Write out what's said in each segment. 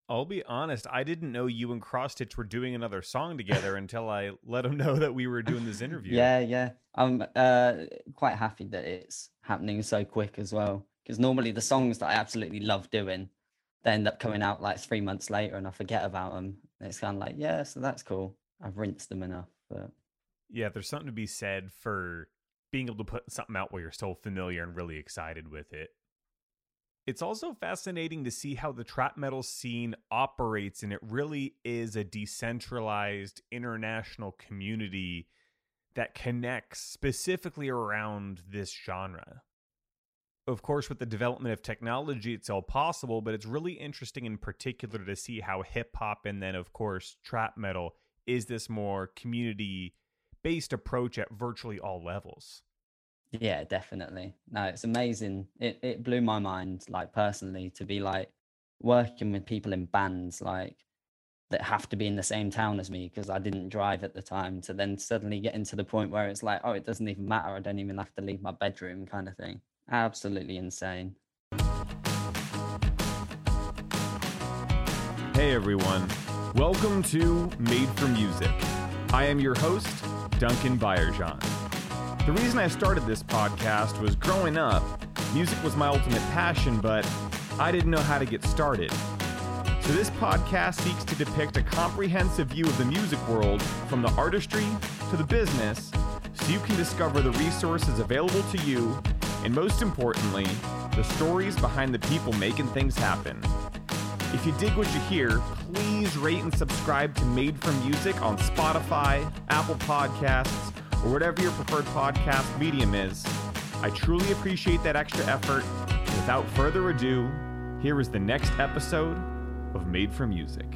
I'll be honest, I didn't know you and Cross Stitch were doing another song together until I let him know that we were doing this interview. Yeah. I'm quite happy that it's happening so quick as well. Because normally the songs that I absolutely love doing, they end up coming out like 3 months later and I forget about them. And it's kind of like, yeah, so that's cool. I've rinsed them enough. But Yeah, there's something to be said for being able to put something out where you're so familiar and really excited with it. It's also fascinating to see how the trap metal scene operates, and it really is a decentralized international community that connects specifically around this genre. Of course, with the development of technology, it's all possible, but it's really interesting in particular to see how hip-hop and then, of course, trap metal is this more community-based approach at virtually all levels. yeah, definitely. No, it's amazing. It blew my mind, like personally, to be like working with people in bands like that have to be in the same town as me because I didn't drive at the time, to then suddenly getting to the point where it's like, oh, it doesn't even matter. I don't even have to leave my bedroom kind of thing. Absolutely insane. Hey everyone, welcome to Made for Music. I am your host, Duncan Bayerjan. The reason I started this podcast was growing up, music was my ultimate passion, but I didn't know how to get started. So this podcast seeks to depict a comprehensive view of the music world, from the artistry to the business, so you can discover the resources available to you, and most importantly, the stories behind the people making things happen. If you dig what you hear, please rate and subscribe to Made for Music on Spotify, Apple Podcasts, or whatever your preferred podcast medium is. I truly appreciate that extra effort. And without further ado, here is the next episode of Made for Music.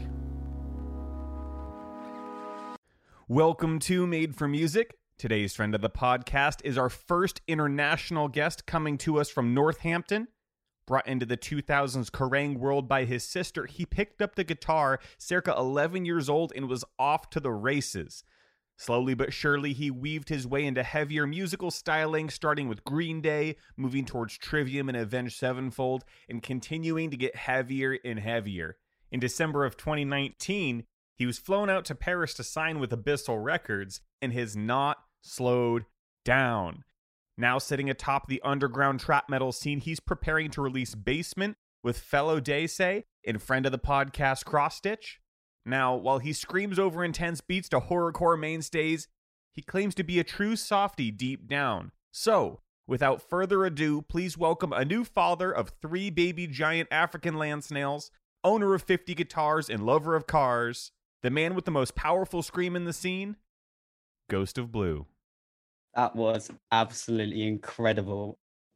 Welcome to Made for Music. Today's friend of the podcast is our first international guest, coming to us from Northampton. Brought into the 2000s Kerrang world by his sister, he picked up the guitar circa 11 years old and was off to the races. Slowly but surely, he weaved his way into heavier musical styling, starting with Green Day, moving towards Trivium and Avenged Sevenfold, and continuing to get heavier and heavier. In December of 2019, he was flown out to Paris to sign with Abyssal Records, and has not slowed down. Now sitting atop the underground trap metal scene, he's preparing to release Basement with fellow Daysay and friend of the podcast Cross Stitch. Now, while he screams over intense beats to horrorcore mainstays, he claims to be a true softie deep down. So, without further ado, please welcome a new father of 3 baby giant African land snails, owner of 50 guitars and lover of cars, the man with the most powerful scream in the scene, Ghost of Blue. That was absolutely incredible.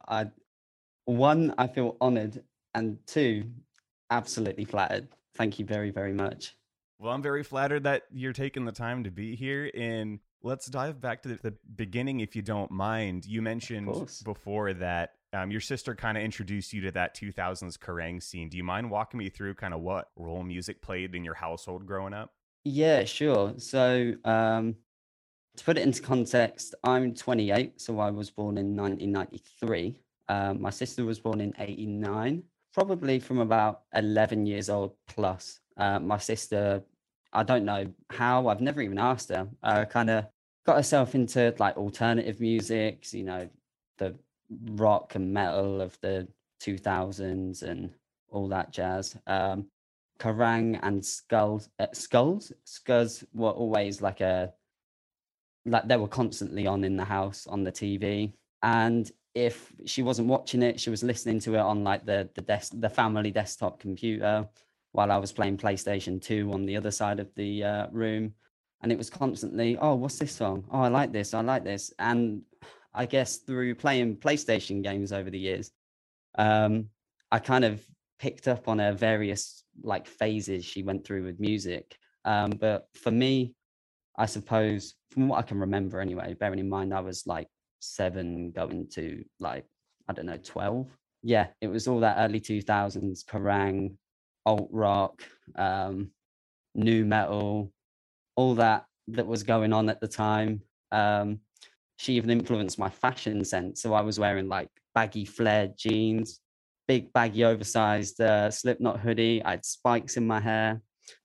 One, I feel honored, and two, absolutely flattered. Thank you very, very much. Well, I'm very flattered that you're taking the time to be here, and let's dive back to the beginning, if you don't mind. You mentioned before that your sister kind of introduced you to that 2000s Kerrang scene. Do you mind walking me through kind of what role music played in your household growing up? Yeah, sure. So, to put it into context, I'm 28, so I was born in 1993. My sister was born in 89, probably from about 11 years old plus. My sister, I don't know how, I've never even asked her, kind of got herself into like alternative music, you know, the rock and metal of the 2000s and all that jazz. Kerrang and Skulls were always like they were constantly on in the house on the TV. And if she wasn't watching it, she was listening to it on like the family desktop computer while I was playing PlayStation 2 on the other side of the room. And it was constantly, oh, what's this song? Oh, I like this. And I guess through playing PlayStation games over the years, I kind of picked up on her various like phases she went through with music. But for me, I suppose, from what I can remember anyway, bearing in mind I was like 7 going to like, I don't know, 12. Yeah, it was all that early 2000s Kerrang, alt rock, new metal, all that was going on at the time. She even influenced my fashion sense. So I was wearing like baggy flared jeans, big baggy oversized Slipknot hoodie. I had spikes in my hair.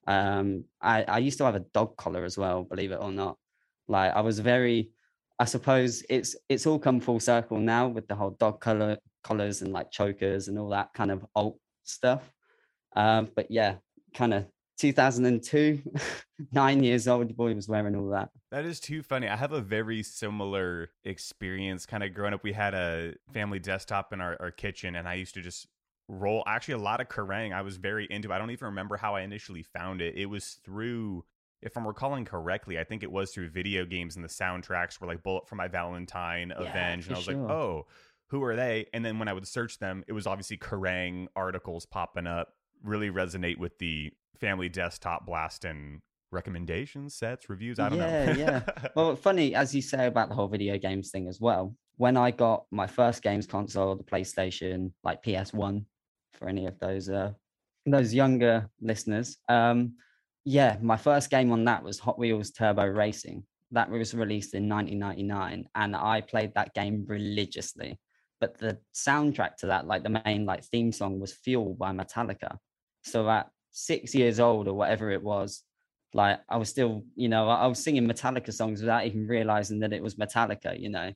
I used to have a dog collar as well, believe it or not. Like I was very, I suppose it's all come full circle now with the whole collars and like chokers and all that kind of alt stuff. But yeah, kind of 2002, 9 years old, boy was wearing all that. That is too funny. I have a very similar experience. Kind of growing up, we had a family desktop in our kitchen, and I used to just roll actually a lot of Kerrang. I was very into it. I don't even remember how I initially found it. It was through, if I'm recalling correctly, I think it was through video games, and the soundtracks were like Bullet for My Valentine, Yeah, Avenged, for and I was like, sure. oh, who are they? And then when I would search them, it was obviously Kerrang articles popping up. Really resonate with the family desktop blasting recommendations, sets, reviews. I don't know. Yeah, yeah. Well, funny as you say about the whole video games thing as well. When I got my first games console, the PlayStation, like PS1, for any of those younger listeners, yeah, my first game on that was Hot Wheels Turbo Racing. That was released in 1999, and I played that game religiously. But the soundtrack to that, like the main like theme song, was Fuel by Metallica. So at 6 years old or whatever it was, like I was still, I was singing Metallica songs without even realizing that it was Metallica,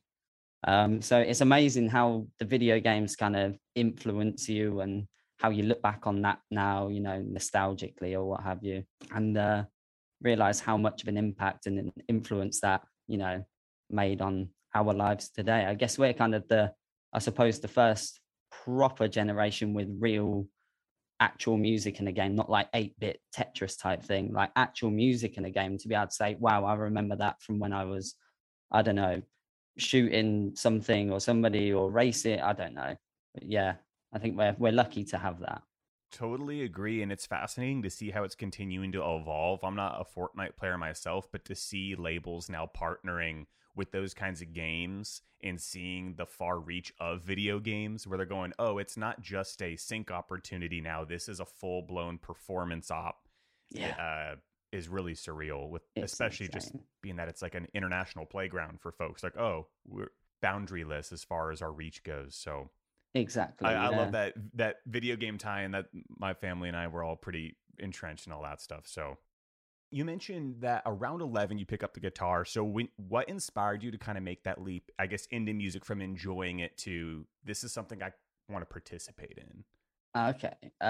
So it's amazing how the video games kind of influence you and how you look back on that now, nostalgically or what have you, and realize how much of an impact and an influence that, made on our lives today. I guess we're kind of I suppose, the first proper generation with real actual music in a game, not like 8-bit Tetris type thing, like actual music in a game, to be able to say, wow, I remember that from when I was, I don't know, shooting something or somebody or race it. I don't know. But yeah, I think we're lucky to have that. Totally agree. And it's fascinating to see how it's continuing to evolve. I'm not a Fortnite player myself, but to see labels now partnering with those kinds of games and seeing the far reach of video games where they're going, oh, it's not just a sync opportunity now. This is a full blown performance op. Yeah, Is really surreal, with it's especially just insane. being that it's like an international playground for folks. Like, oh, we're boundaryless as far as our reach goes. So Exactly. I love Yeah. that video game tie, and that my family and I were all pretty entrenched in all that stuff. So you mentioned that around 11 you pick up the guitar. So what inspired you to kind of make that leap, I guess, into music from enjoying it to this is something I want to participate in? Okay.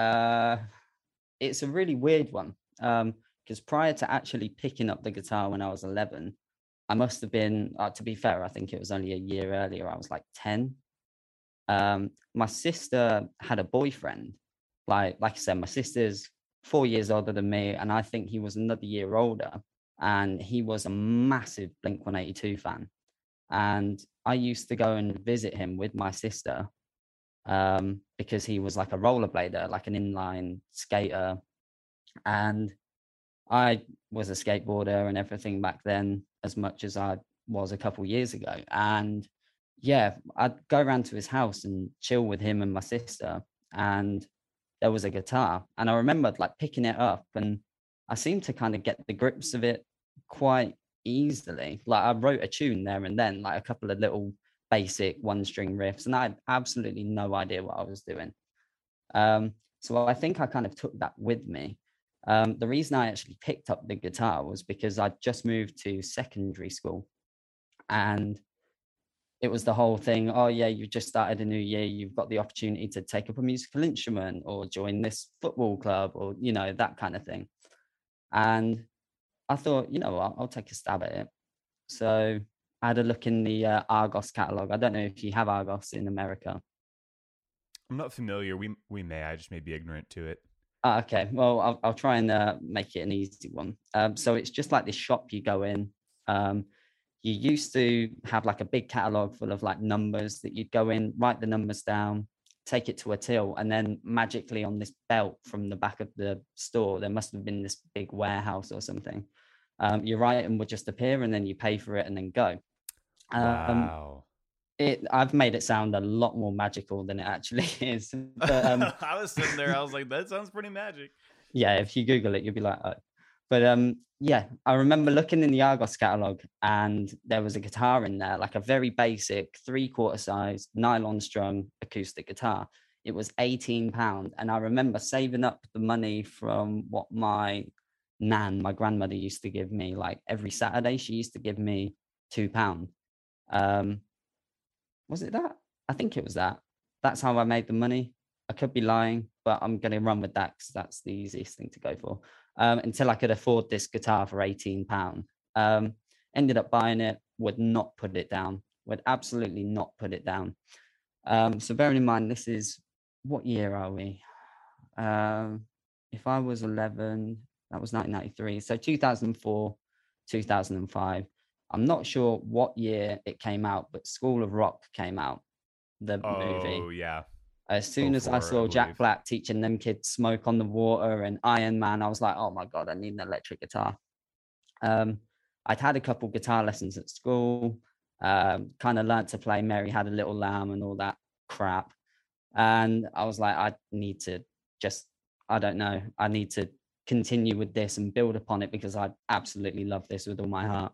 It's a really weird one. Because prior to actually picking up the guitar when I was 11, I must have been, to be fair, I think it was only a year earlier. I was like 10. My sister had a boyfriend. Like I said, my sister's 4 years older than me, and I think he was another year older. And he was a massive Blink 182 fan. And I used to go and visit him with my sister, because he was like a rollerblader, like an inline skater. And I was a skateboarder and everything back then, as much as I was a couple years ago. And yeah, I'd go around to his house and chill with him and my sister. And there was a guitar. And I remembered like picking it up, and I seemed to kind of get the grips of it quite easily. Like I wrote a tune there and then, like a couple of little basic one string riffs, and I had absolutely no idea what I was doing. So I think I kind of took that with me. The reason I actually picked up the guitar was because I just moved to secondary school, and it was the whole thing. Oh yeah, you just started a new year. You've got the opportunity to take up a musical instrument or join this football club, or that kind of thing. And I thought, I'll take a stab at it. So I had a look in the Argos catalog. I don't know if you have Argos in America. I'm not familiar. We may. I just may be ignorant to it. Okay, well, I'll try and make it an easy one. So it's just like this shop you go in. You used to have like a big catalog full of like numbers that you'd go in, write the numbers down, take it to a till, and then magically on this belt from the back of the store, there must have been this big warehouse or something. Your item would just appear, and then you pay for it and then go. Um, Wow. I've made it sound a lot more magical than it actually is. But I was sitting there, I was like, that sounds pretty magic. yeah, if you Google it, you'll be like, oh. But yeah, I remember looking in the Argos catalog, and there was a guitar in there, like a very basic 3/4 size nylon strung acoustic guitar. it was £18. And I remember saving up the money from what my grandmother, used to give me. Like every Saturday, she used to give me £2. Was it that? I think it was that. That's how I made the money. I could be lying, but I'm going to run with that because that's the easiest thing to go for. Until I could afford this guitar for £18. Ended up buying it, would not put it down, would absolutely not put it down. So bearing in mind, this is, what year are we? If I was 11, that was 1993. So 2004, 2005. I'm not sure what year it came out, but School of Rock came out, the movie. Oh, yeah. As soon as I saw Jack Black teaching them kids Smoke on the Water and Iron Man, I was like, oh my God, I need an electric guitar. I'd had a couple guitar lessons at school, kind of learned to play Mary Had a Little Lamb and all that crap. And I was like, I need to I need to continue with this and build upon it because I absolutely love this with all my heart.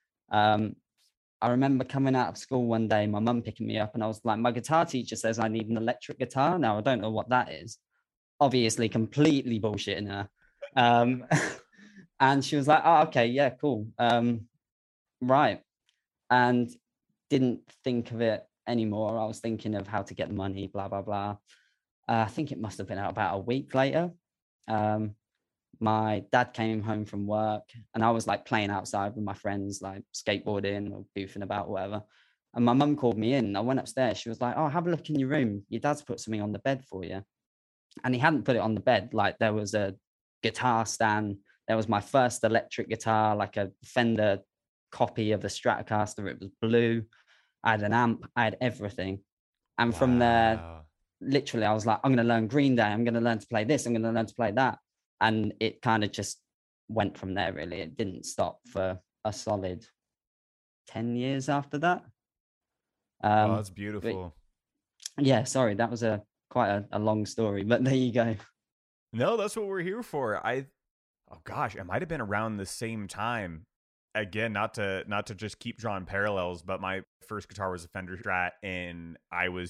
I remember coming out of school one day, my mum picking me up, and I was like, my guitar teacher says I need an electric guitar. Now, I don't know what that is. Obviously, completely bullshitting her. And she was like, oh, okay, yeah, cool. Right. And didn't think of it anymore. I was thinking of how to get the money, blah, blah, blah. I think it must have been about a week later. My dad came home from work and I was like playing outside with my friends, like skateboarding or goofing about, whatever. And my mum called me in. I went upstairs. She was like, oh, have a look in your room. Your dad's put something on the bed for you. And he hadn't put it on the bed. Like there was a guitar stand. There was my first electric guitar, like a Fender copy of the Stratocaster. It was blue. I had an amp. I had everything. And from there, literally, I was like, I'm going to learn Green Day. I'm going to learn to play this. I'm going to learn to play that. And it kind of just went from there, really. It didn't stop for a solid 10 years after that. Oh, that's beautiful. Yeah, sorry, that was quite a long story, but there you go. No, that's what we're here for. Oh gosh, it might have been around the same time. Again, not to just keep drawing parallels, but my first guitar was a Fender Strat, and I was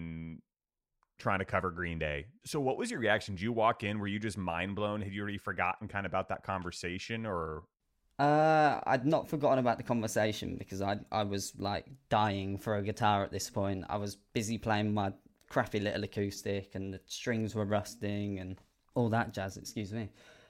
trying to cover Green Day. So what was your reaction? Did you walk in? Were you just mind blown? Had you already forgotten kind of about that conversation, or? I'd not forgotten about the conversation because I was like dying for a guitar at this point. I was busy playing my crappy little acoustic and the strings were rusting and all that jazz, excuse me.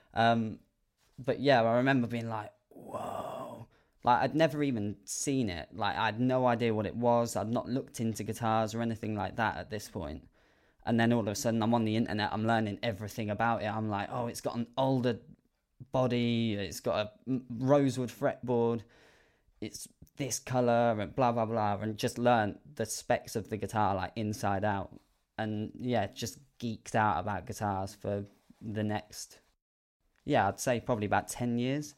But yeah, I remember being like, whoa. Like I'd never even seen it. Like I had no idea what it was. I'd not looked into guitars or anything like that at this point. And then all of a sudden I'm on the internet, I'm learning everything about it. I'm like, oh, it's got an older body, it's got a rosewood fretboard, it's this color and blah, blah, blah. And just learned the specs of the guitar like inside out. And yeah, just geeked out about guitars for the next, I'd say probably about 10 years.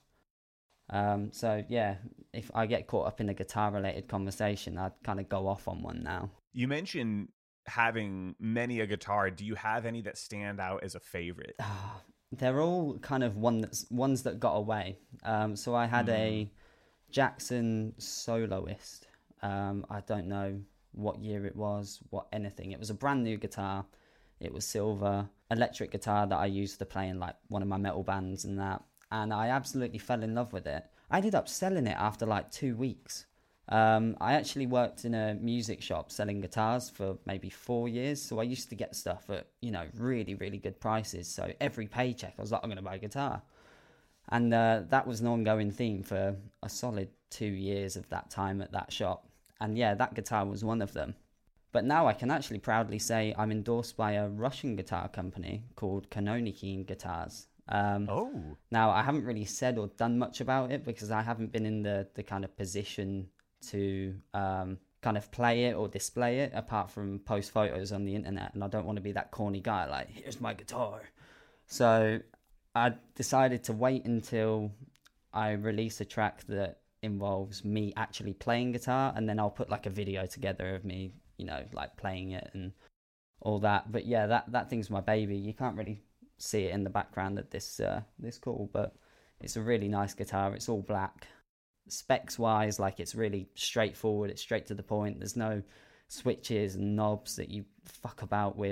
So yeah, if I get caught up in a guitar related conversation, I'd kind of go off on one now. You mentioned having many a guitar. Do you have any that stand out as a favorite? They're all kind of ones that got away. So I had a Jackson Soloist. I don't know what year it was, anything. It was a brand new guitar. It was silver, electric guitar that I used to play in like one of my metal bands and that. And I absolutely fell in love with it. I ended up selling it after like 2 weeks. I actually worked in a music shop selling guitars for maybe 4 years. So I used to get stuff at, really, really good prices. So every paycheck, I was like, I'm going to buy a guitar. And that was an ongoing theme for a solid 2 years of that time at that shop. And yeah, that guitar was one of them. But now I can actually proudly say I'm endorsed by a Russian guitar company called Kanonikin Guitars. Now, I haven't really said or done much about it because I haven't been in the kind of position to kind of play it or display it apart from post photos on the internet, and I don't want to be that corny guy like, here's my guitar. So I decided to wait until I release a track that involves me actually playing guitar, and then I'll put like a video together of me, like playing it and all that. But yeah, that thing's my baby. You can't really see it in the background at this call, but it's a really nice guitar. It's all black. Specs wise, like it's really straightforward, it's straight to the point. There's no switches and knobs that you fuck about with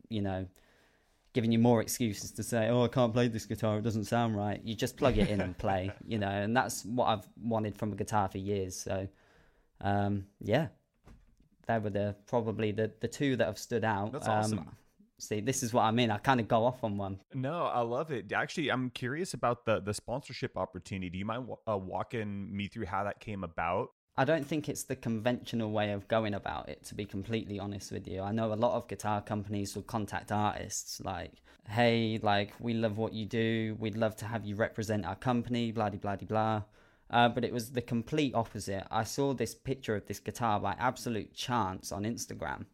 giving you more excuses to say, oh, I can't play this guitar, it doesn't sound right. You just plug it in and play, and that's what I've wanted from a guitar for years. So, yeah, they were probably the two that have stood out. That's awesome. See, this is what I mean. I kind of go off on one. No, I love it. Actually, I'm curious about the sponsorship opportunity. Do you mind walking me through how that came about? I don't think it's the conventional way of going about it, to be completely honest with you. I know a lot of guitar companies will contact artists like, hey, like, we love what you do. We'd love to have you represent our company, blah, blah, blah, blah. But it was the complete opposite. I saw this picture of this guitar by absolute chance on Instagram.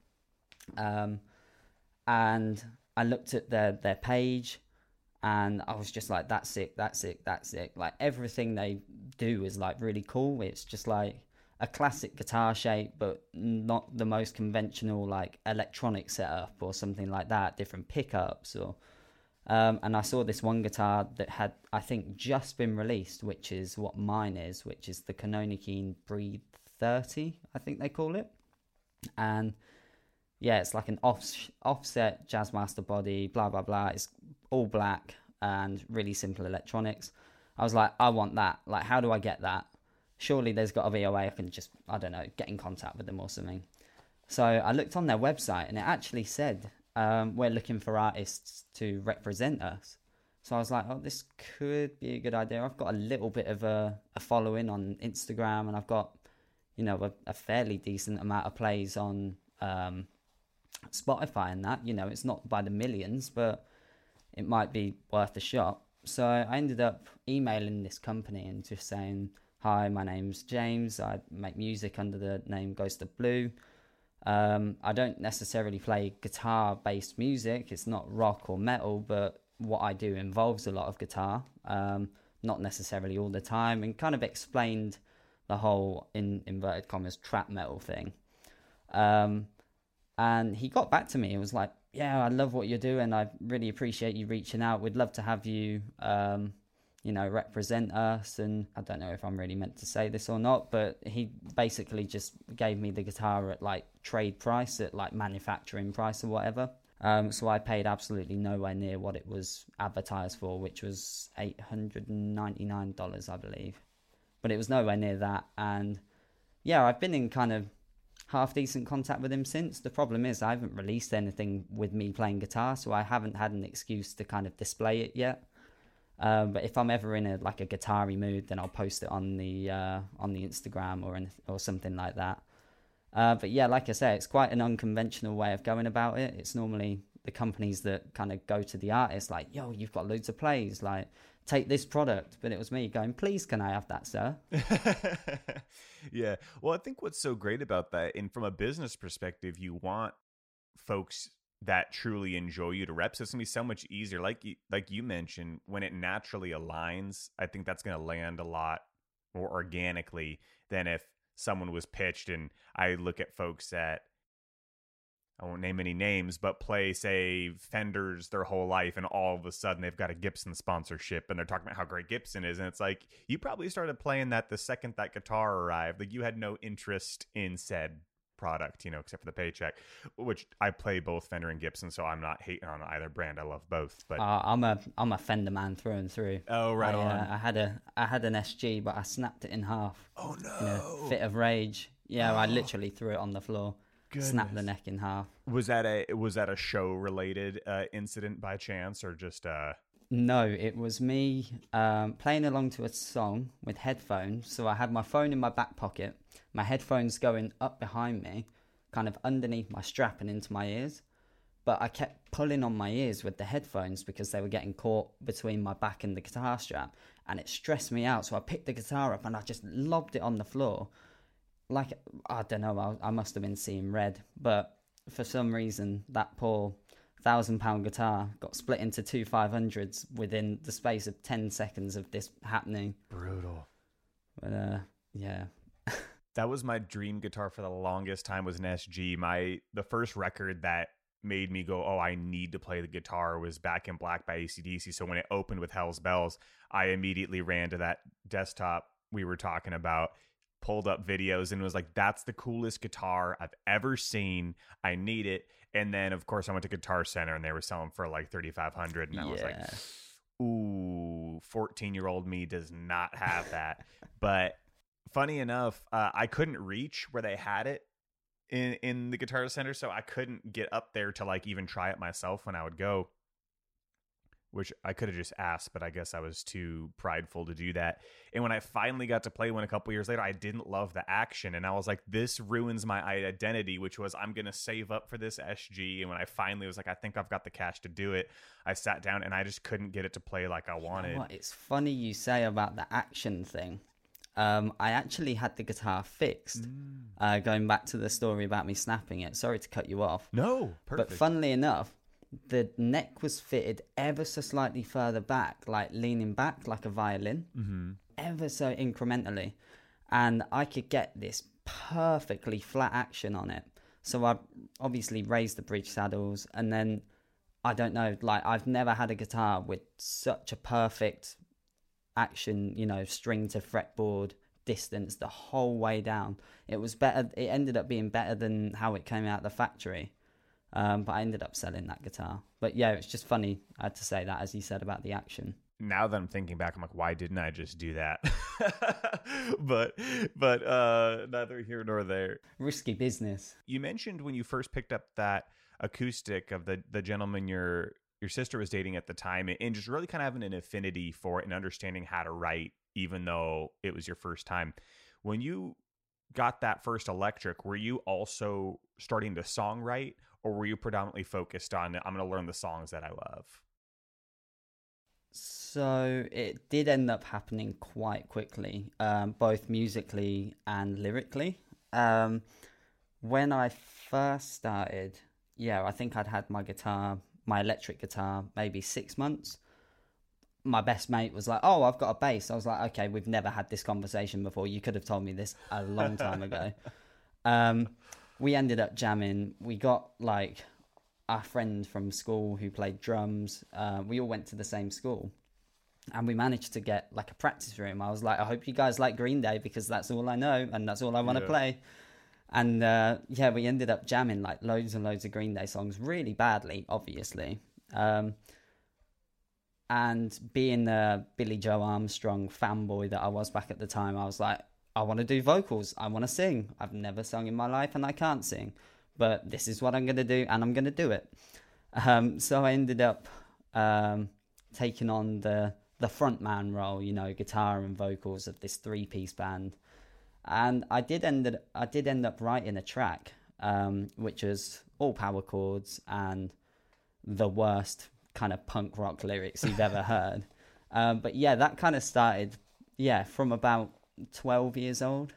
And I looked at their page and I was just like, that's it. Like, everything they do is like really cool. It's just like a classic guitar shape, but not the most conventional like electronic setup or something like that, different pickups or and I saw this one guitar that had, I think, just been released, which is what mine is, which is the Kononikeen Breed 30, I think they call it. And yeah, it's like an offset Jazzmaster body, blah, blah, blah. It's all black and really simple electronics. I was like, I want that. Like, how do I get that? Surely there's got to be a way I can just, I don't know, get in contact with them or something. So I looked on their website and it actually said, we're looking for artists to represent us. So I was like, oh, this could be a good idea. I've got a little bit of a following on Instagram and I've got, a fairly decent amount of plays on Spotify and that. It's not by the millions, but it might be worth a shot. So I ended up emailing this company and just saying, hi, my name's James. I make music under the name Ghost of Blue. I don't necessarily play guitar-based music. It's not rock or metal, but what I do involves a lot of guitar, not necessarily all the time, and kind of explained the whole, in inverted commas, trap metal thing. And he got back to me. It was like, yeah, I love what you're doing. I really appreciate you reaching out. We'd love to have you, represent us. And I don't know if I'm really meant to say this or not, but he basically just gave me the guitar at like trade price, at like manufacturing price or whatever. So I paid absolutely nowhere near what it was advertised for, which was $899, I believe. But it was nowhere near that. And yeah, I've been in kind of half decent contact with him since. The problem is I haven't released anything with me playing guitar, so I haven't had an excuse to kind of display it yet. But if I'm ever in a guitar-y mood, then I'll post it on the Instagram or something like that. But yeah, like I say, it's quite an unconventional way of going about it. It's normally the companies that kind of go to the artist like, yo, you've got loads of plays, like, take this product. But it was me going, please, can I have that, sir? Yeah. Well, I think what's so great about that, and from a business perspective, you want folks that truly enjoy you to rep. So it's gonna be so much easier. Like you mentioned, when it naturally aligns, I think that's gonna land a lot more organically than if someone was pitched. And I look at folks that, I won't name any names, but play, say, Fenders their whole life, and all of a sudden they've got a Gibson sponsorship, and they're talking about how great Gibson is. And it's like, you probably started playing that the second that guitar arrived. Like, you had no interest in said product, except for the paycheck, which I play both Fender and Gibson, so I'm not hating on either brand. I love both. But I'm a Fender man through and through. Oh, right on. I had an SG, but I snapped it in half. Oh no! In a fit of rage. Yeah, I literally threw it on the floor. Goodness. Snapped the neck in half. Was that a show related incident by chance, or just No, it was me playing along to a song with headphones. So I had my phone in my back pocket, my headphones going up behind me, kind of underneath my strap and into my ears. But I kept pulling on my ears with the headphones because they were getting caught between my back and the guitar strap, and it stressed me out. So I picked the guitar up and I just lobbed it on the floor. Like, I don't know, I must have been seeing red, but for some reason that poor £1,000 guitar got split into two 500s within the space of 10 seconds of this happening. Brutal. But yeah. That was my dream guitar for the longest time, was an SG. The first record that made me go, oh, I need to play the guitar, was Back in Black by AC/DC. So when it opened with Hell's Bells, I immediately ran to that desktop we were talking about, pulled up videos and was like, that's the coolest guitar I've ever seen. I need it. And then, of course, I went to Guitar Center and they were selling for like $3,500. And I was like, ooh, 14-year-old me does not have that. But funny enough, I couldn't reach where they had it in the Guitar Center. So I couldn't get up there to like even try it myself when I would go, which I could have just asked, but I guess I was too prideful to do that. And when I finally got to play one a couple years later, I didn't love the action. And I was like, this ruins my identity, which was I'm going to save up for this SG. And when I finally was like, I think I've got the cash to do it, I sat down and I just couldn't get it to play like I wanted. You know what? It's funny you say about the action thing. I actually had the guitar fixed, going back to the story about me snapping it. Sorry to cut you off. No, perfect. But funnily enough, the neck was fitted ever so slightly further back, like leaning back like a violin, ever so incrementally. And I could get this perfectly flat action on it. So I obviously raised the bridge saddles, and then, I don't know, like I've never had a guitar with such a perfect action, you know, string to fretboard distance the whole way down. It was better. It ended up being better than how it came out the factory. But I ended up selling that guitar. But yeah, it's just funny. I had to say that, as you said, about the action. Now that I'm thinking back, I'm like, why didn't I just do that? but neither here nor there. Risky business. You mentioned when you first picked up that acoustic of the gentleman your sister was dating at the time, and just really kind of having an affinity for it and understanding how to write, even though it was your first time. When you got that first electric, were you also starting to songwrite, or were you predominantly focused on, I'm going to learn the songs that I love? So it did end up happening quite quickly, both musically and lyrically. When I first started, I think I'd had my electric guitar, maybe 6 months. My best mate was like, oh, I've got a bass. I was like, okay, we've never had this conversation before. You could have told me this a long time ago. We ended up jamming. We got like our friend from school who played drums. We all went to the same school, and we managed to get like a practice room. I was like, I hope you guys like Green Day, because that's all I know and that's all I want to play. And we ended up jamming like loads and loads of Green Day songs, really badly, obviously. And being the Billy Joe Armstrong fanboy that I was back at the time, I was like, I want to do vocals. I want to sing. I've never sung in my life and I can't sing. But this is what I'm going to do, and I'm going to do it. So I ended up taking on the frontman role, you know, guitar and vocals of this 3-piece band. And I did end up writing a track, which was all power chords and the worst kind of punk rock lyrics you've ever heard. But yeah, that kind of started, from about 12 years old.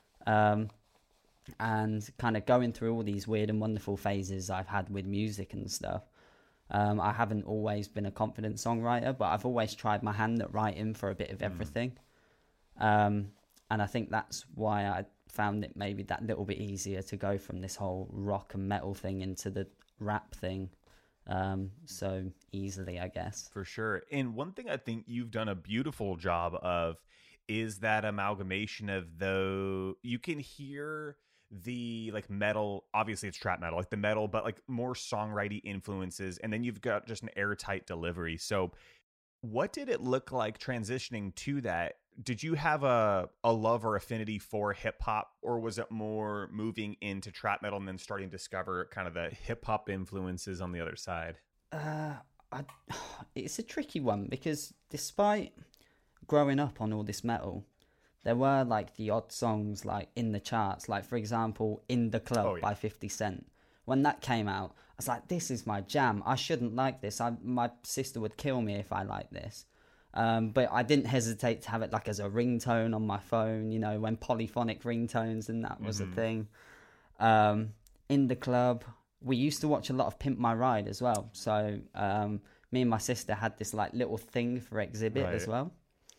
And kind of going through all these weird and wonderful phases I've had with music and stuff. I haven't always been a confident songwriter, but I've always tried my hand at writing for a bit of everything. And I think that's why I found it maybe that little bit easier to go from this whole rock and metal thing into the rap thing so easily, I guess. For sure. And one thing I think you've done a beautiful job of is that amalgamation of you can hear the like metal, obviously it's trap metal, like the metal, but like more songwriting influences, and then you've got just an airtight delivery. So what did it look like transitioning to that? Did you have a love or affinity for hip hop, or was it more moving into trap metal and then starting to discover kind of the hip hop influences on the other side? It's a tricky one, because despite growing up on all this metal, there were like the odd songs like in the charts, like for example In the Club by 50 Cent. When that came out, I was like, this is my jam. I shouldn't like this. My sister would kill me if I liked this. But I didn't hesitate to have it like as a ringtone on my phone, you know, when polyphonic ringtones and that was a thing. In the Club, we used to watch a lot of Pimp My Ride as well. So me and my sister had this like little thing for Exhibit as well.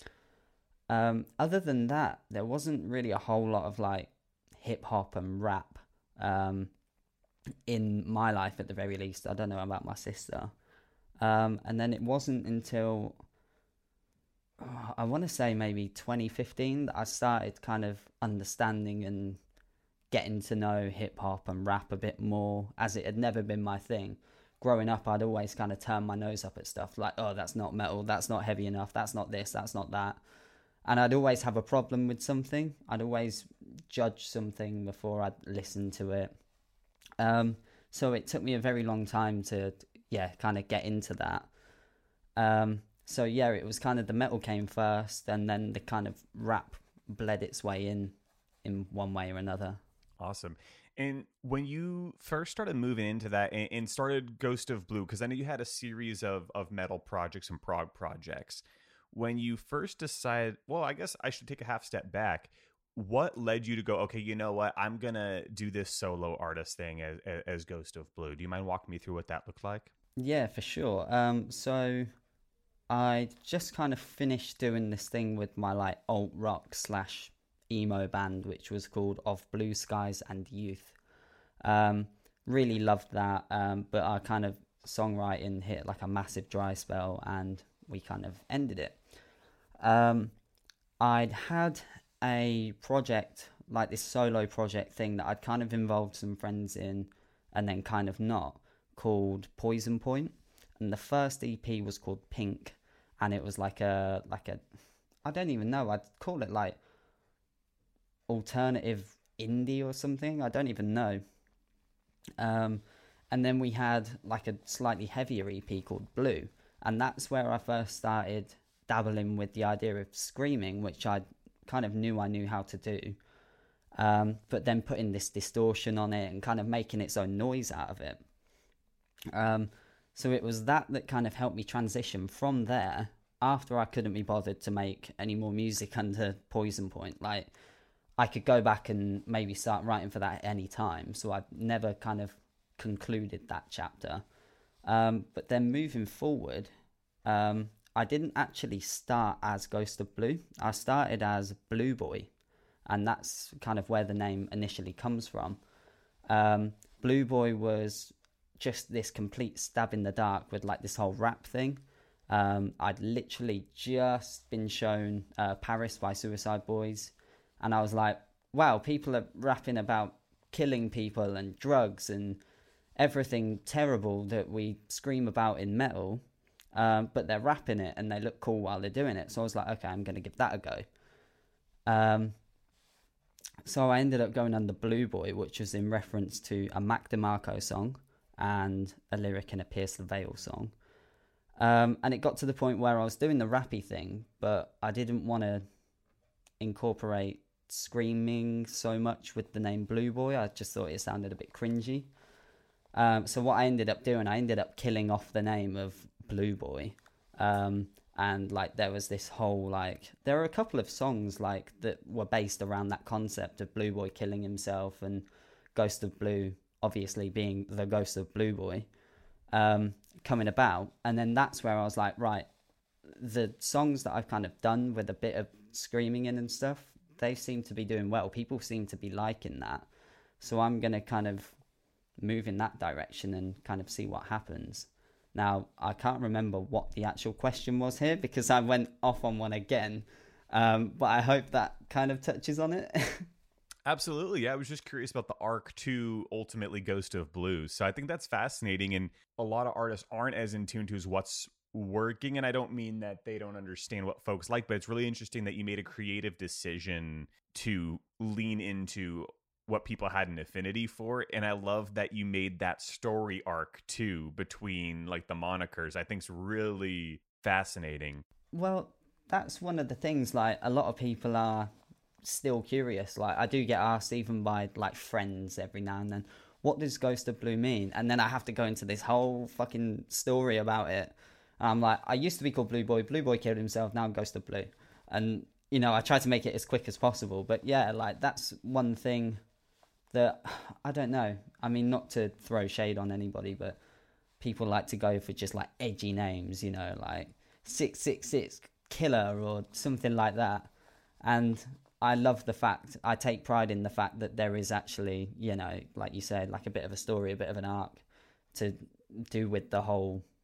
Other than that, there wasn't really a whole lot of like hip hop and rap in my life, at the very least. I don't know about my sister. And then it wasn't until I want to say maybe 2015 that I started kind of understanding and getting to know hip hop and rap a bit more, as it had never been my thing. Growing up, I'd always kind of turn my nose up at stuff like, oh, that's not metal, that's not heavy enough, that's not this, that's not that. And I'd always have a problem with something. I'd always judge something before I'd listen to it. So it took me a very long time to, kind of get into that. So it was kind of the metal came first, and then the kind of rap bled its way in one way or another. Awesome. And when you first started moving into that and started Ghost of Blue, because I know you had a series of metal projects and prog projects, when you first decided, well, I guess I should take a half step back, what led you to go, okay, you know what, I'm going to do this solo artist thing as Ghost of Blue? Do you mind walking me through what that looked like? Yeah, for sure. So I just kind of finished doing this thing with my like alt rock / emo band, which was called Of Blue Skies and Youth. Really loved that, but our kind of songwriting hit like a massive dry spell, and we kind of ended it. I'd had a project, like this solo project thing that I'd kind of involved some friends in and then kind of not, called Poison Point. And the first EP was called Pink, and it was like a I don't even know, I'd call it like alternative indie or something, I don't even know. And then we had like a slightly heavier EP called Blue, and that's where I first started dabbling with the idea of screaming, which I kind of knew I knew how to do, but then putting this distortion on it and kind of making its own noise out of it. So it was that kind of helped me transition from there, after I couldn't be bothered to make any more music under Poison Point. Like, I could go back and maybe start writing for that at any time, so I've never kind of concluded that chapter. But then moving forward, I didn't actually start as Ghost of Blue. I started as Blue Boy, and that's kind of where the name initially comes from. Blue Boy was just this complete stab in the dark with like this whole rap thing. I'd literally just been shown Paris by Suicide Boys, and I was like, wow, people are rapping about killing people and drugs and everything terrible that we scream about in metal. But they're rapping it and they look cool while they're doing it. So I was like, okay, I'm going to give that a go. So I ended up going under Blue Boy, which was in reference to a Mac DeMarco song and a lyric in a Pierce the Veil song. And it got to the point where I was doing the rappy thing, but I didn't want to incorporate screaming so much with the name Blue Boy. I just thought it sounded a bit cringy. So what I ended up doing, I ended up killing off the name of Blue Boy, and like there was this whole like, there are a couple of songs like that were based around that concept of Blue Boy killing himself, and Ghost of Blue obviously being the Ghost of Blue Boy coming about. And then that's where I was like, right, the songs that I've kind of done with a bit of screaming in and stuff, they seem to be doing well, people seem to be liking that, so I'm gonna kind of move in that direction and kind of see what happens. Now, I can't remember what the actual question was here because I went off on one again, but I hope that kind of touches on it. Absolutely. Yeah, I was just curious about the arc to ultimately Ghost of Blue. So I think that's fascinating, and a lot of artists aren't as in tune to what's working, and I don't mean that they don't understand what folks like, but it's really interesting that you made a creative decision to lean into what people had an affinity for. And I love that you made that story arc too between like the monikers. I think it's really fascinating. Well, that's one of the things, like a lot of people are still curious. Like I do get asked even by like friends every now and then, what does Ghost of Blue mean? And then I have to go into this whole fucking story about it. And I'm like, I used to be called Blue Boy. Blue Boy killed himself. Now I'm Ghost of Blue. And, you know, I try to make it as quick as possible. But yeah, like that's one thing that, I don't know. I mean, not to throw shade on anybody, but people like to go for just like edgy names, you know, like 666 Killer or something like that. And I love the fact, I take pride in the fact that there is actually, you know, like you said, like a bit of a story, a bit of an arc to do with the whole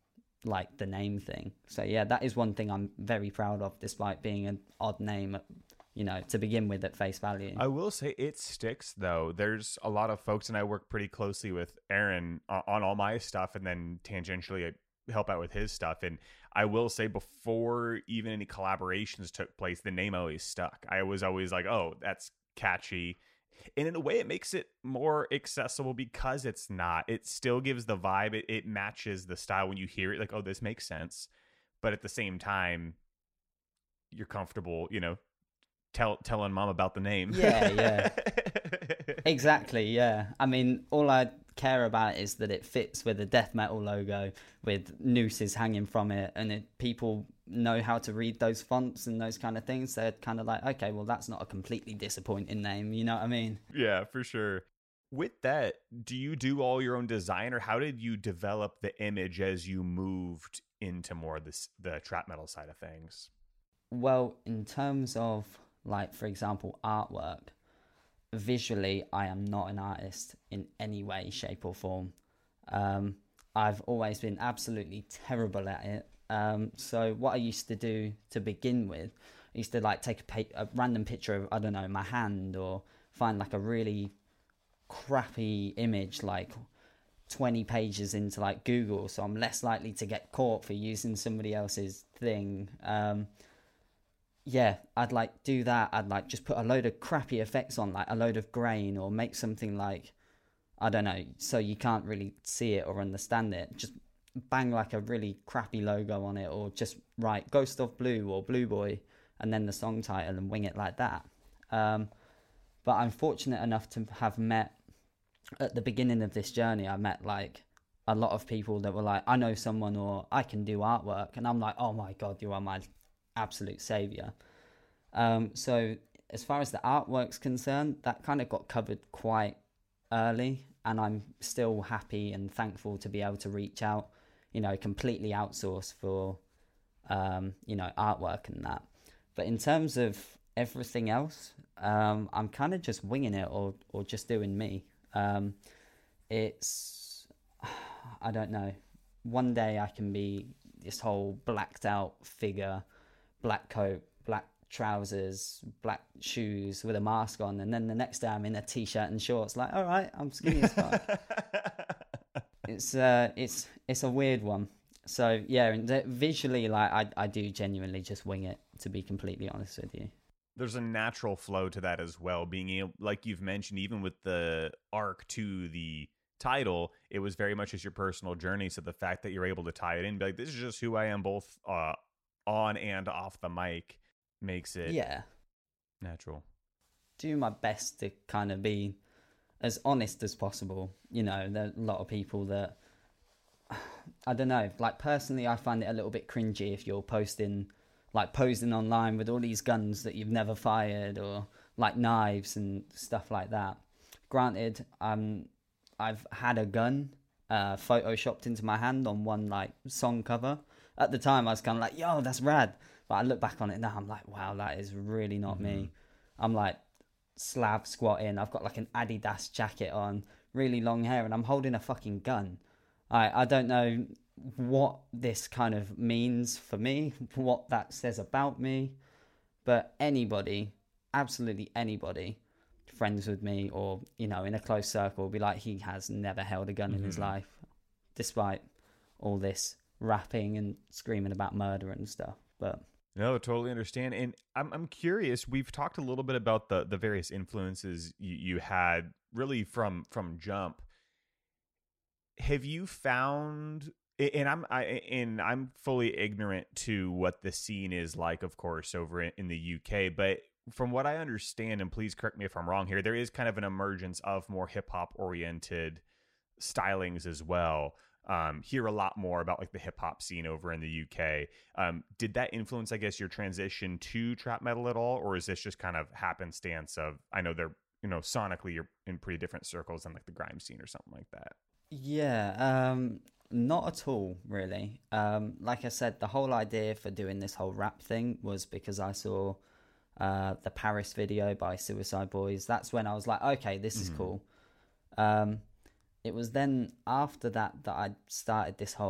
like the name thing. So yeah, that is one thing I'm very proud of, despite being an odd name, you know, to begin with at face value. I will say it sticks though. There's a lot of folks, and I work pretty closely with Aaron on all my stuff, and then tangentially I help out with his stuff. And I will say, before even any collaborations took place, the name always stuck. I was always like, oh, that's catchy. And in a way, it makes it more accessible because it's not. It still gives the vibe. It matches the style when you hear it. Like, oh, this makes sense. But at the same time, you're comfortable, you know, telling mom about the name. Yeah. Exactly, yeah. I mean, all I care about is that it fits with the death metal logo with nooses hanging from it, and people know how to read those fonts and those kind of things. They're kind of like, okay, well, that's not a completely disappointing name, you know what I mean? Yeah, for sure. With that, do you do all your own design, or how did you develop the image as you moved into more of the trap metal side of things? Well, in terms of, like, for example, artwork, visually, I am not an artist in any way, shape or form. I've always been absolutely terrible at it. So what I used to do to begin with, I used to like take a random picture of, I don't know, my hand, or find like a really crappy image, like 20 pages into like Google, so I'm less likely to get caught for using somebody else's thing. Yeah, I'd like do that. I'd like just put a load of crappy effects on, like a load of grain, or make something like, I don't know, so you can't really see it or understand it. Just bang like a really crappy logo on it, or just write Ghost of Blue or Blue Boy and then the song title and wing it like that. But I'm fortunate enough to have met, at the beginning of this journey, I met like a lot of people that were like, I know someone, or I can do artwork. And I'm like, oh my God, you are my absolute savior. So as far as the artwork's concerned, that kind of got covered quite early, and I'm still happy and thankful to be able to reach out, you know, completely outsource for, you know, artwork and that. But in terms of everything else, I'm kind of just winging it, or just doing me. It's, I don't know. One day I can be this whole blacked out figure, black coat, black trousers, black shoes with a mask on, and then the next day I'm in a t-shirt and shorts, like, all right, I'm skinny as fuck. It's a weird one. So yeah, and visually, like, I do genuinely just wing it, to be completely honest with you. There's a natural flow to that as well, being able, like you've mentioned, even with the arc to the title, it was very much as your personal journey. So the fact that you're able to tie it in, be like, this is just who I am, both on and off the mic, makes it natural. Do my best to kind of be as honest as possible. You know, there are a lot of people that, I don't know, like personally I find it a little bit cringy if you're posting, like posing online with all these guns that you've never fired, or like knives and stuff like that. Granted, I've had a gun photoshopped into my hand on one like song cover. At the time I was kind of like, yo, that's rad. But I look back on it now, I'm like, wow, that is really not me. I'm like slab squatting, I've got like an Adidas jacket on, really long hair, and I'm holding a fucking gun. I don't know what this kind of means for me, what that says about me, but anybody, absolutely anybody, friends with me or, you know, in a close circle, will be like, he has never held a gun in his life, despite all this rapping and screaming about murder and stuff. But no, totally understand. And I'm curious, we've talked a little bit about the various influences you had really from Jump. Have you found, and I'm fully ignorant to what the scene is like, of course, over in the UK, but from what I understand, and please correct me if I'm wrong here, there is kind of an emergence of more hip hop oriented stylings as well. Hear a lot more about like the hip hop scene over in the UK. Did that influence, I guess, your transition to trap metal at all, or is this just kind of happenstance of, I know they're, you know, sonically you're in pretty different circles than like the grime scene or something like that? yeah, not at all, really. Like I said, the whole idea for doing this whole rap thing was because I saw the Paris video by Suicide Boys. That's when I was like, okay, this is cool. It was then after that I started this whole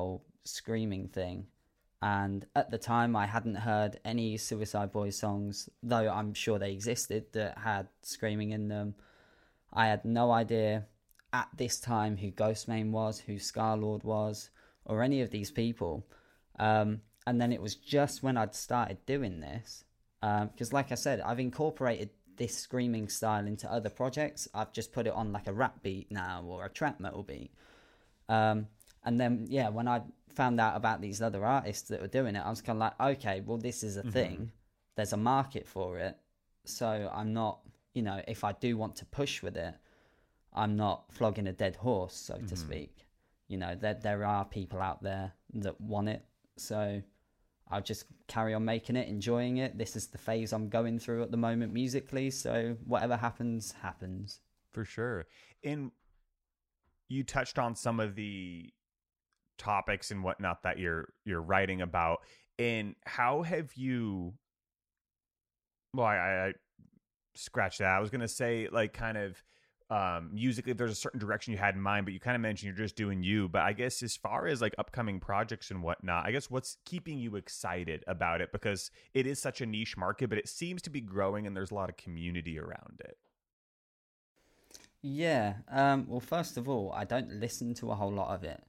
screaming thing. And at the time, I hadn't heard any Suicide Boys songs, though I'm sure they existed, that had screaming in them. I had no idea at this time who Ghostmane was, who Scar-Lord was, or any of these people. And then it was just when I'd started doing this, because like I said, I've incorporated this screaming style into other projects. I've just put it on like a rap beat now, or a trap metal beat. And then, yeah, when I found out about these other artists that were doing it, I was kind of like, okay, well, this is a thing. There's a market for it. So I'm not, you know, if I do want to push with it, I'm not flogging a dead horse, so to speak. You know, there are people out there that want it. So I'll just carry on making it, enjoying it. This is the phase I'm going through at the moment musically. So whatever happens, happens. For sure. And you touched on some of the topics and whatnot that you're writing about. And how have you, well, I scratched that. I was going to say, like, kind of musically, if there's a certain direction you had in mind, but you kind of mentioned you're just doing you. But I guess as far as like upcoming projects and whatnot, I guess what's keeping you excited about it? Because it is such a niche market, but it seems to be growing and there's a lot of community around it. Yeah. Well, first of all, I don't listen to a whole lot of it.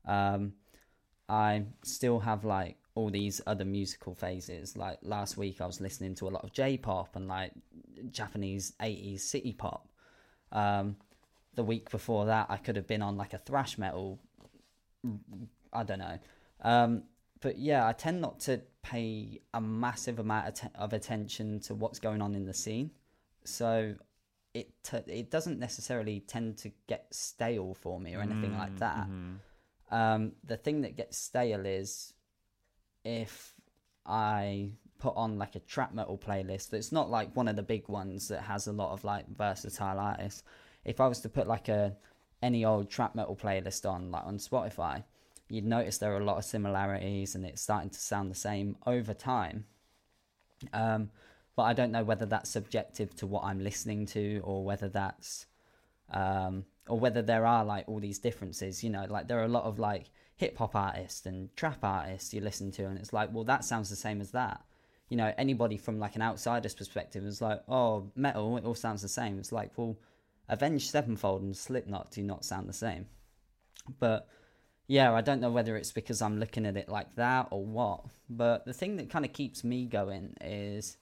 I still have like all these other musical phases. Like last week I was listening to a lot of J-pop and like Japanese 80s city pop. The week before that I could have been on like a thrash metal, I don't know. But yeah, I tend not to pay a massive amount of attention to what's going on in the scene. So it doesn't necessarily tend to get stale for me or anything like that. The thing that gets stale is if I put on like a trap metal playlist that's not like one of the big ones that has a lot of like versatile artists. If I was to put like any old trap metal playlist on like on Spotify, you'd notice there are a lot of similarities and it's starting to sound the same over time. But I don't know whether that's subjective to what I'm listening to, or whether that's or whether there are like all these differences. You know, like there are a lot of like hip hop artists and trap artists you listen to, and it's like, well, that sounds the same as that. You know, anybody from like an outsider's perspective is like, oh, metal, it all sounds the same. It's like, well, Avenged Sevenfold and Slipknot do not sound the same. But yeah, I don't know whether it's because I'm looking at it like that or what. But the thing that kind of keeps me going is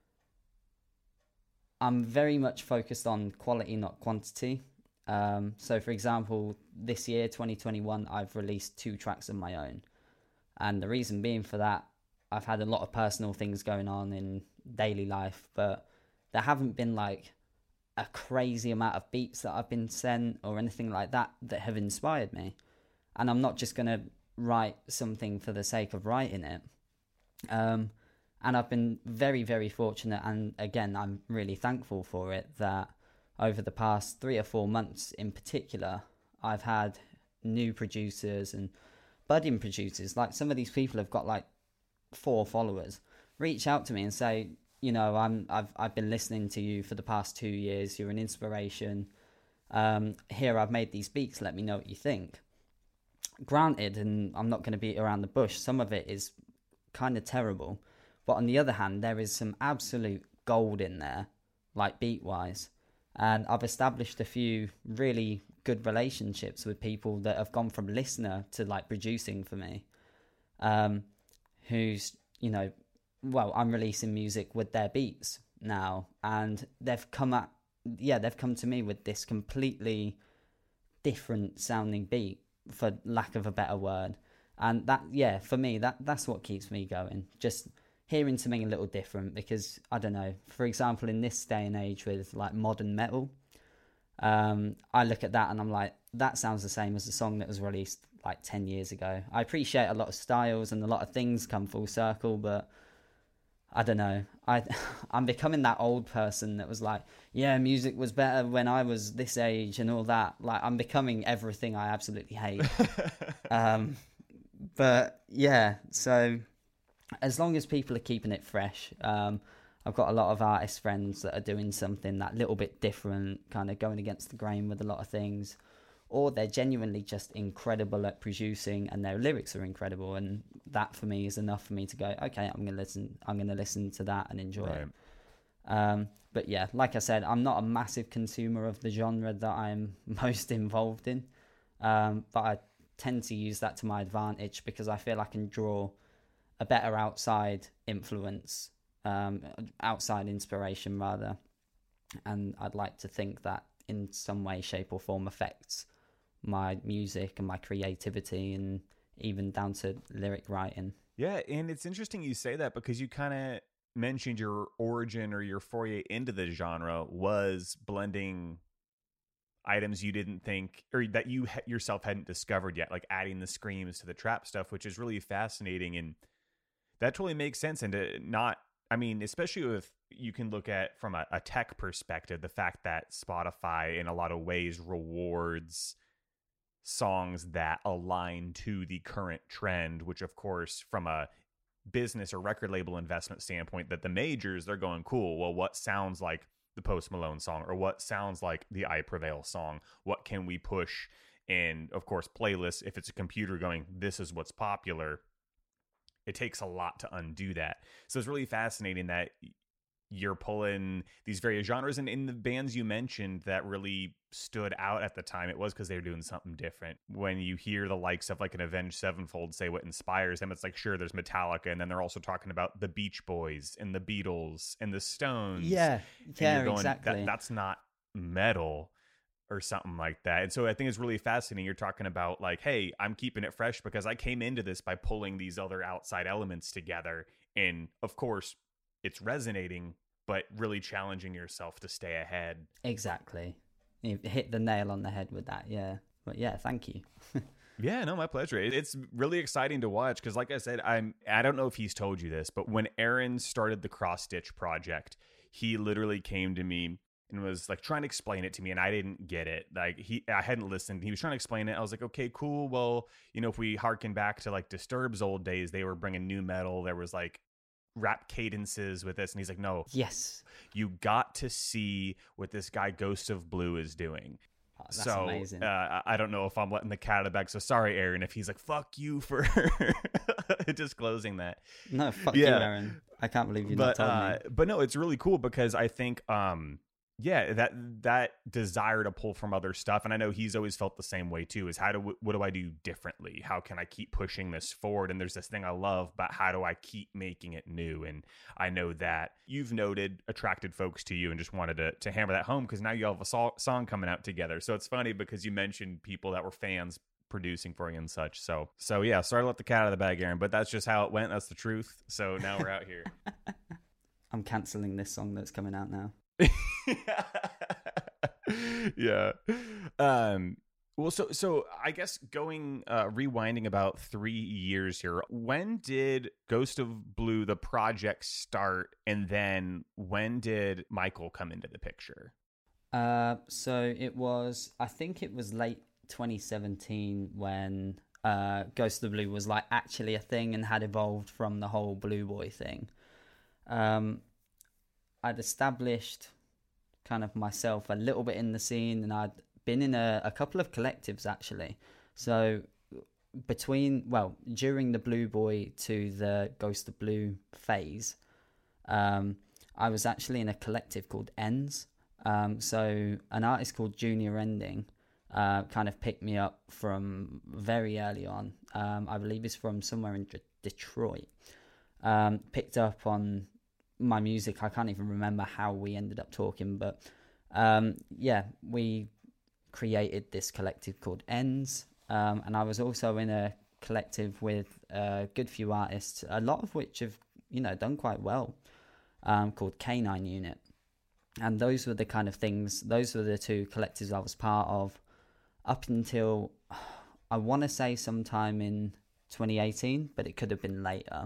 I'm very much focused on quality, not quantity. So, for example, this year, 2021, I've released 2 tracks of my own. And the reason being for that, I've had a lot of personal things going on in daily life, but there haven't been like a crazy amount of beats that I've been sent or anything like that that have inspired me. And I'm not just going to write something for the sake of writing it. And I've been very, very fortunate, and again, I'm really thankful for it, that over the past 3 or 4 months in particular, I've had new producers and budding producers, like some of these people have got like 4 followers, reach out to me and say, you know, I've been listening to you for the past 2 years, you're an inspiration. Here, I've made these beats, let me know what you think. Granted, and I'm not going to beat around the bush, some of it is kind of terrible. But on the other hand, there is some absolute gold in there, like beat-wise. And I've established a few really good relationships with people that have gone from listener to like producing for me. Who's, you know, well, I'm releasing music with their beats now. And they've come to me with this completely different sounding beat, for lack of a better word. And that, yeah, for me, that's what keeps me going. Just hearing something a little different, because I don't know, for example, in this day and age with like modern metal, I look at that and I'm like, that sounds the same as the song that was released like 10 years ago. I appreciate a lot of styles and a lot of things come full circle, but I don't know, I'm becoming that old person that was like, yeah, music was better when I was this age and all that. Like, I'm becoming everything I absolutely hate. But yeah, so as long as people are keeping it fresh, I've got a lot of artist friends that are doing something that little bit different, kind of going against the grain with a lot of things, or they're genuinely just incredible at producing and their lyrics are incredible, and that for me is enough for me to go, okay, I'm gonna listen to that and enjoy it. But yeah, like I said, I'm not a massive consumer of the genre that I'm most involved in, but I tend to use that to my advantage because I feel I can draw a better outside influence, outside inspiration rather, and I'd like to think that in some way, shape or form affects my music and my creativity, and even down to lyric writing. Yeah, and it's interesting you say that because you kind of mentioned your origin or your foray into the genre was blending items you didn't think, or that you yourself hadn't discovered yet, like adding the screams to the trap stuff, which is really fascinating. And that totally makes sense. And I mean, especially if you can look at from a tech perspective, the fact that Spotify in a lot of ways rewards songs that align to the current trend, which of course from a business or record label investment standpoint, that the majors, they're going, cool, well, what sounds like the Post Malone song, or what sounds like the I Prevail song? What can we push in, of course, playlists? If it's a computer going, this is what's popular, it takes a lot to undo that. So it's really fascinating that you're pulling these various genres, and in the bands you mentioned that really stood out at the time, it was because they were doing something different. When you hear the likes of like an Avenged Sevenfold say what inspires them, it's like, sure, there's Metallica, and then they're also talking about the Beach Boys and the Beatles and the Stones. Yeah, going, exactly. That's not metal or something like that. And so I think it's really fascinating. You're talking about like, hey, I'm keeping it fresh because I came into this by pulling these other outside elements together, and of course it's resonating, but really challenging yourself to stay ahead. Exactly. You hit the nail on the head with that. Yeah. But yeah, thank you. Yeah, no, my pleasure. It's really exciting to watch because, like I said, I don't know if he's told you this, but when Aaron started the Cross Stitch project, he literally came to me and was like trying to explain it to me, and I didn't get it. Like I hadn't listened. He was trying to explain it. I was like, okay, cool. Well, if we harken back to like Disturbed's old days, they were bringing new metal. There was like rap cadences with this, and he's like, no, yes, you got to see what this guy Ghost of Blue is doing. Oh, that's amazing. I don't know if I'm letting the cat out of the bag, so sorry, Aaron, if he's like, fuck you for disclosing that. No, fuck you, Aaron. I can't believe you not told me. But no, it's really cool because I think that desire to pull from other stuff, and I know he's always felt the same way too, is what do I do differently? How can I keep pushing this forward? And there's this thing I love, but how do I keep making it new? And I know that you've noted attracted folks to you, and just wanted to hammer that home because now you have a song coming out together. So it's funny because you mentioned people that were fans producing for you and such. So yeah, sorry to let the cat out of the bag, Aaron, but that's just how it went. That's the truth. So now we're out here. I'm canceling this song that's coming out now. Yeah. Well, so I guess rewinding about 3 years here, when did Ghost of Blue, the project, start? And then when did Michael come into the picture? So I think it was late 2017 when Ghost of Blue was like actually a thing and had evolved from the whole Blue Boy thing. I'd established kind of myself a little bit in the scene, and I'd been in a couple of collectives actually. So during the Blue Boy to the Ghost of Blue phase, I was actually in a collective called Ends. So an artist called Junior Ending kind of picked me up from very early on. I believe he's from somewhere in Detroit. Picked up on my music. I can't even remember how we ended up talking, but we created this collective called Ends, and I was also in a collective with a good few artists, a lot of which have done quite well, called Canine Unit. And those were the kind of things, those were the two collectives I was part of up until I want to say sometime in 2018, but it could have been later.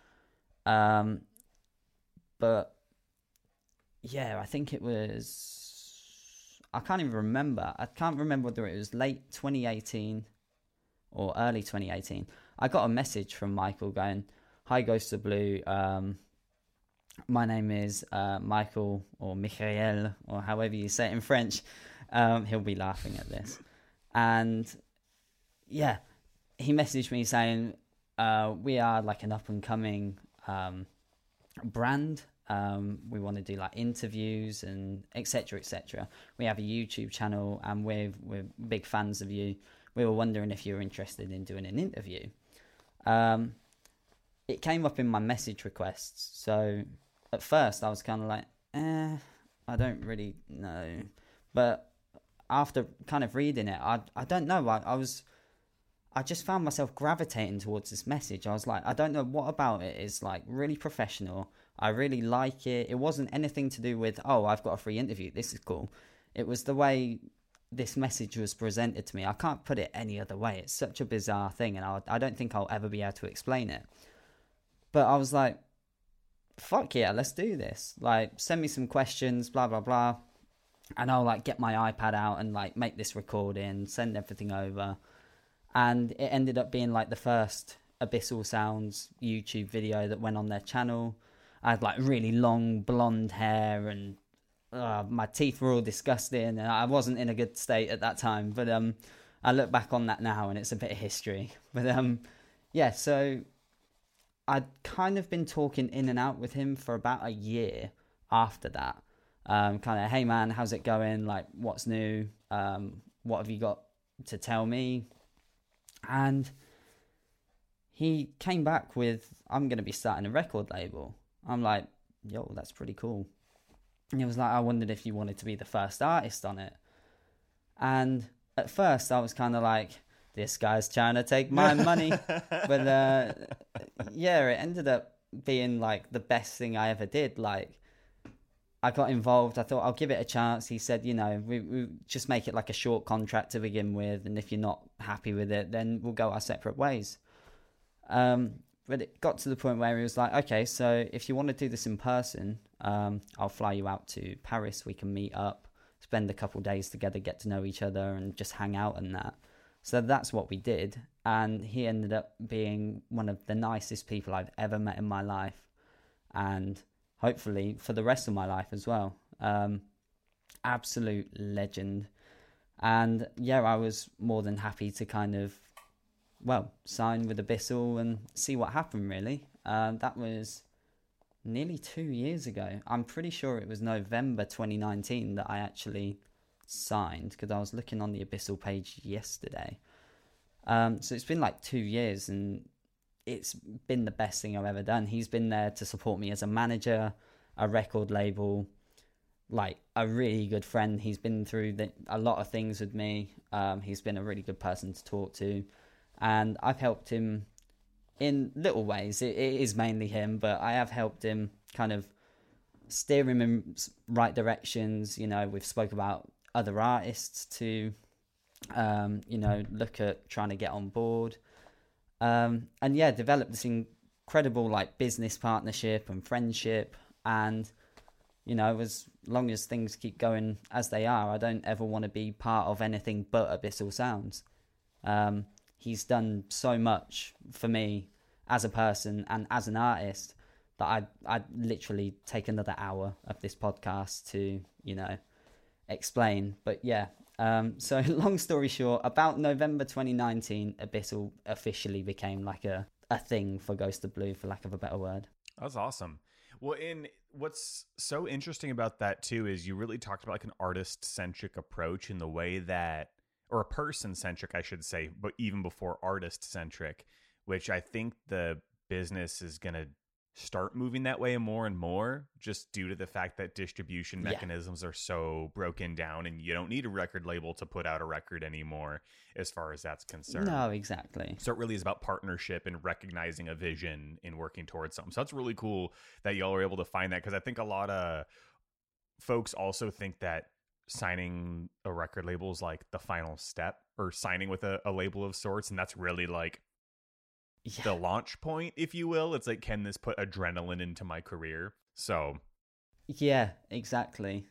But yeah, I think it was, I can't even remember. I can't remember whether it was late 2018 or early 2018. I got a message from Michael going, "Hi, Ghost of Blue. My name is Michael, or Michael, or however you say it in French." He'll be laughing at this. And yeah, he messaged me saying, we are like an up and coming brand. We want to do like interviews and etc. etc. We have a YouTube channel and we're big fans of you. We were wondering if you're interested in doing an interview. It came up in my message requests. So at first I was kind of like, I don't really know. But after kind of reading it, I don't know. I just found myself gravitating towards this message. I was like, I don't know what about it is like really professional. I really like it. It wasn't anything to do with, oh, I've got a free interview. This is cool. It was the way this message was presented to me. I can't put it any other way. It's such a bizarre thing, and I don't think I'll ever be able to explain it. But I was like, fuck yeah, let's do this. Like, send me some questions, blah, blah, blah. And I'll like get my iPad out and like make this recording, send everything over. And it ended up being like the first Abyssal Sounds YouTube video that went on their channel. I had like really long blonde hair and my teeth were all disgusting and I wasn't in a good state at that time. But I look back on that now and it's a bit of history. But yeah, so I'd kind of been talking in and out with him for about a year after that. Kind of, hey man, how's it going? Like, what's new? What have you got to tell me? And he came back with, I'm going to be starting a record label. I'm like, yo, that's pretty cool. And he was like, I wondered if you wanted to be the first artist on it. And at first I was kind of like, this guy's trying to take my money. But yeah, it ended up being like the best thing I ever did. Like, I got involved. I thought I'll give it a chance. He said, you know, we just make it like a short contract to begin with. And if you're not happy with it, then we'll go our separate ways. But it got to the point where he was like, okay, so if you want to do this in person, I'll fly you out to Paris. We can meet up, spend a couple days together, get to know each other and just hang out and that. So that's what we did. And he ended up being one of the nicest people I've ever met in my life. And hopefully for the rest of my life as well. Absolute legend. And yeah, I was more than happy to kind of, well, sign with Abyssal and see what happened really. That was nearly 2 years ago. I'm pretty sure it was November 2019 that I actually signed, because I was looking on the Abyssal page yesterday. So it's been like 2 years and it's been the best thing I've ever done. He's been there to support me as a manager, a record label, like a really good friend. He's been through a lot of things with me. He's been a really good person to talk to. And I've helped him in little ways. It is mainly him, but I have helped him kind of steer him in right directions. You know, we've spoke about other artists to, you know, look at trying to get on board. And yeah, develop this incredible like business partnership and friendship. And, you know, as long as things keep going as they are, I don't ever want to be part of anything but Abyssal Sounds. He's done so much for me as a person and as an artist that I'd literally take another hour of this podcast to, you know, explain. But yeah, so long story short, about November 2019, Abyssal officially became like a thing for Ghost of Blue, for lack of a better word. That's awesome. Well, what's so interesting about that too is you really talked about like an artist-centric approach in the way that, or a person-centric, I should say, but even before artist-centric, which I think the business is going to start moving that way more and more, just due to the fact that distribution mechanisms are so broken down and you don't need a record label to put out a record anymore as far as that's concerned. No, exactly. So it really is about partnership and recognizing a vision and working towards something. So that's really cool that y'all are able to find that, because I think a lot of folks also think that signing a record label is like the final step, or signing with a label of sorts, and that's really like the launch point, if you will. It's like, can this put adrenaline into my career? So yeah, exactly.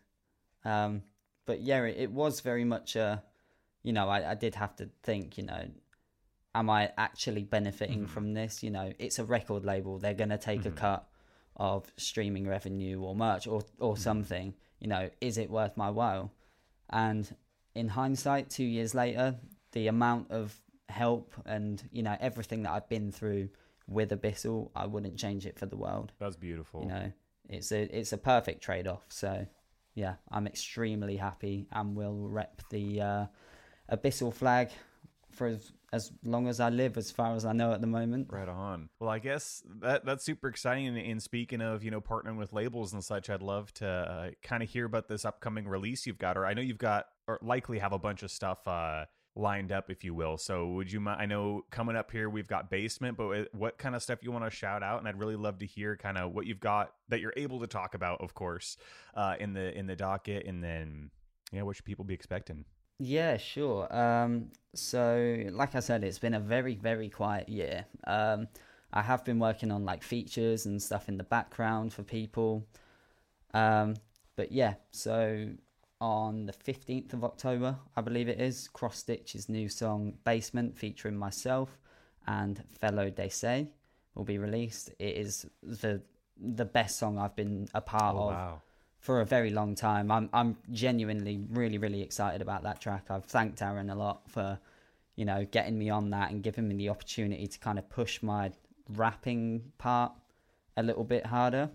But yeah, it was very much you know, I did have to think, you know, am I actually benefiting from this? You know, it's a record label, they're going to take a cut of streaming revenue or merch or something. You know, is it worth my while? And in hindsight, 2 years later, the amount of help and, you know, everything that I've been through with Abyssal, I wouldn't change it for the world. That's beautiful. You know, it's a perfect trade-off. So yeah, I'm extremely happy and will rep the Abyssal flag for as long as I live, as far as I know at the moment. Right on. Well, I guess that's super exciting. And speaking of, you know, partnering with labels and such, I'd love to kind of hear about this upcoming release you've got, or I know you've got, or likely have a bunch of stuff lined up, if you will. So would you mind, I know coming up here, we've got Basement, but what kind of stuff you want to shout out? And I'd really love to hear kind of what you've got that you're able to talk about, of course, in the docket. And then, yeah, what should people be expecting? Yeah, sure. So like I said, it's been a very, very quiet year. I have been working on like features and stuff in the background for people. But yeah, so on the 15th of October, I believe it is, Cross Stitch's new song Basement, featuring myself and Fellow Desay, will be released. It is the best song I've been a part of. Wow. For a very long time. I'm genuinely really, really excited about that track. I've thanked Aaron a lot for, you know, getting me on that and giving me the opportunity to kind of push my rapping part a little bit harder.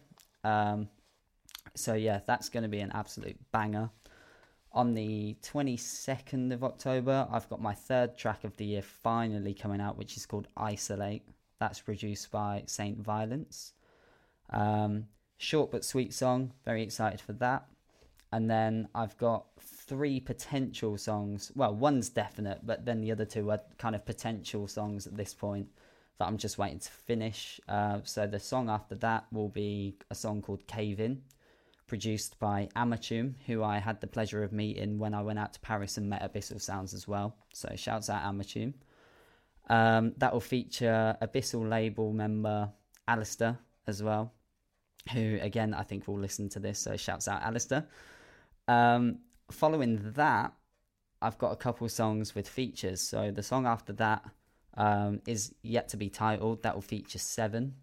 So yeah, that's going to be an absolute banger. On the 22nd of October, I've got my third track of the year finally coming out, which is called Isolate. That's produced by Saint Violence. Short but sweet song, very excited for that. And then I've got 3 potential songs. Well, one's definite, but then the other 2 are kind of potential songs at this point that I'm just waiting to finish. So the song after that will be a song called Cave In, produced by Amertume, who I had the pleasure of meeting when I went out to Paris and met Abyssal Sounds as well. So shouts out Amertume. That will feature Abyssal label member Alistair as well, who, again, I think will listen to this, so shouts out Alistair. Following that, I've got a couple songs with features. So the song after that is yet to be titled. That will feature Seven,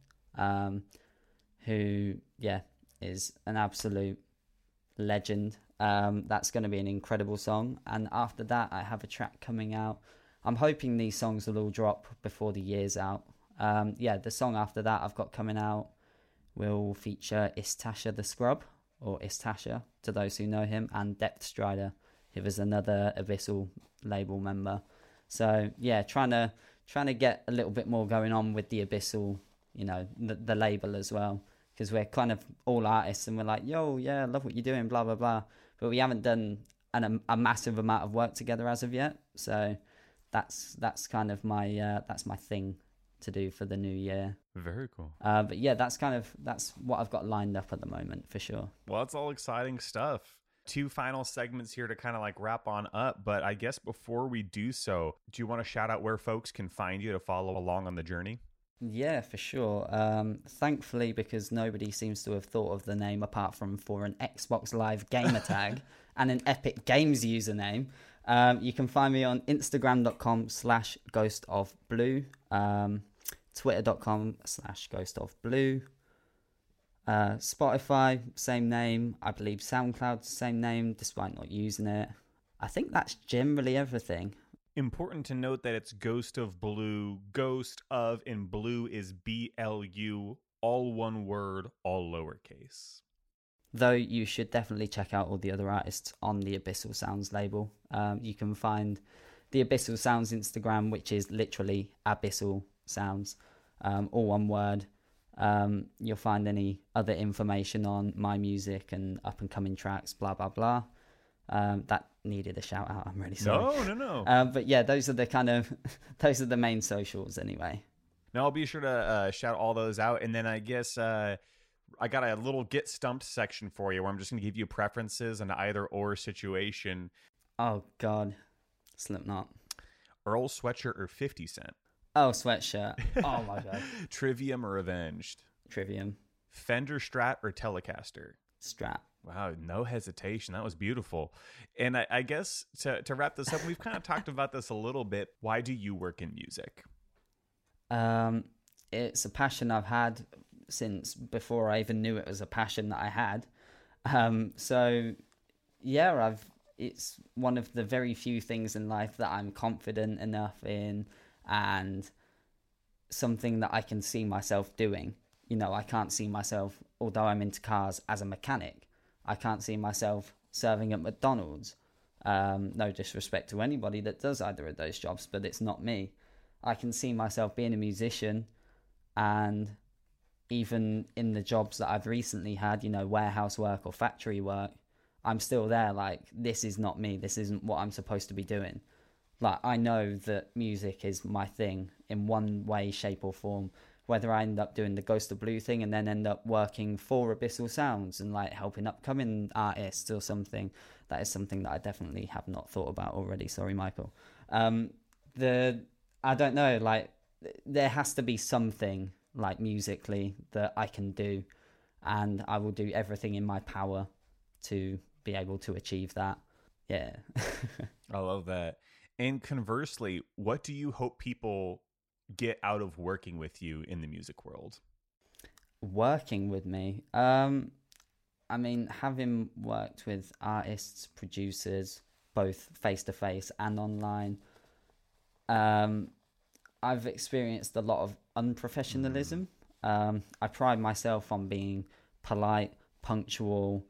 who, yeah, is an absolute legend. That's going to be an incredible song. And after that, I have a track coming out. I'm hoping these songs will all drop before the year's out. Yeah, the song after that I've got coming out will feature Istasha the Scrub, or Istasha to those who know him, and Depth Strider, who is another Abyssal label member. So yeah, trying to get a little bit more going on with the Abyssal, you know, the label as well, because we're kind of all artists and we're like, yo, yeah, I love what you're doing, blah blah blah, but we haven't done a massive amount of work together as of yet. So that's kind of my that's my thing to do for the new year. Very cool. But yeah, that's what I've got lined up at the moment for sure. Well, it's all exciting stuff. 2 final segments here to kind of like wrap on up, but I guess before we do so, do you want to shout out where folks can find you to follow along on the journey? Yeah, for sure. Thankfully, because nobody seems to have thought of the name apart from for an Xbox Live gamer tag and an Epic Games username, you can find me on Instagram.com/ghostofblue, Twitter.com/ghostofblue, Spotify, same name. I believe SoundCloud, same name, despite not using it. I think that's generally everything. Important to note that it's Ghost of Blue. Ghost of in blue is BLU, all one word, all lowercase. Though you should definitely check out all the other artists on the Abyssal Sounds label. You can find the Abyssal Sounds Instagram, which is literally Abyssal Sounds, all one word. You'll find any other information on my music and up and coming tracks, blah blah blah. That needed a shout out. I'm really sorry. No. But yeah, those are the main socials anyway. Now I'll be sure to shout all those out, and then I guess I got a little get stumped section for you where I'm just going to give you preferences in either or situation. Oh God, Slipknot, Earl Sweatshirt or 50 Cent. Oh, Sweatshirt. Oh my God. Trivium or Avenged. Trivium. Fender Strat or Telecaster. Strat. Wow, no hesitation. That was beautiful. And I guess to wrap this up, we've kind of talked about this a little bit. Why do you work in music? It's a passion I've had since before I even knew it was a passion that I had. So yeah, it's one of the very few things in life that I'm confident enough in, and something that I can see myself doing. You know, I can't see myself, although I'm into cars, as a mechanic. I can't see myself serving at McDonald's. No disrespect to anybody that does either of those jobs, but it's not me. I can see myself being a musician, and even in the jobs that I've recently had, you know, warehouse work or factory work, I'm still there like, this is not me. This isn't what I'm supposed to be doing. Like, I know that music is my thing in one way, shape or form. Whether I end up doing the Ghost of Blue thing and then end up working for Abyssal Sounds and like helping upcoming artists or something, that is something that I definitely have not thought about already. Sorry, Michael. I don't know, like, there has to be something like musically that I can do, and I will do everything in my power to be able to achieve that. Yeah. I love that. And conversely, what do you hope people get out of working with you in the music world? Working with me? I mean, having worked with artists, producers, both face-to-face and online, I've experienced a lot of unprofessionalism. I pride myself on being polite, punctual,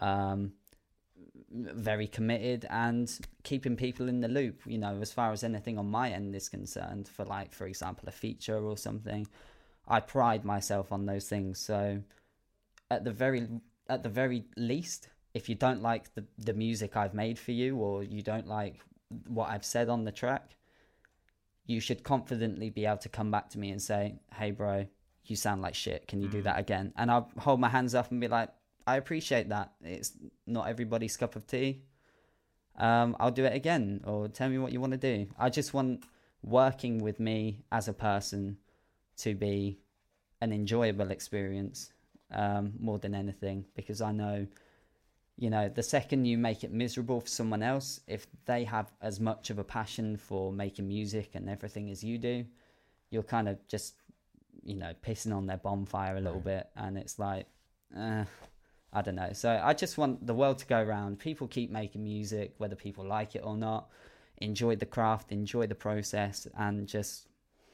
very committed, and keeping people in the loop, you know, as far as anything on my end is concerned, for like, for example, a feature or something. I pride myself on those things. So at the very least, if you don't like the music I've made for you, or you don't like what I've said on the track, you should confidently be able to come back to me and say, hey bro, you sound like shit, can you do that again? And I'll hold my hands up and be like, I appreciate that. It's not everybody's cup of tea. I'll do it again, or tell me what you want to do. I just want working with me as a person to be an enjoyable experience, more than anything, because I know, you know, the second you make it miserable for someone else, if they have as much of a passion for making music and everything as you do, you're kind of just, you know, pissing on their bonfire a little bit, and it's like, I don't know. So I just want the world to go round. People keep making music, whether people like it or not. Enjoy the craft, enjoy the process, and just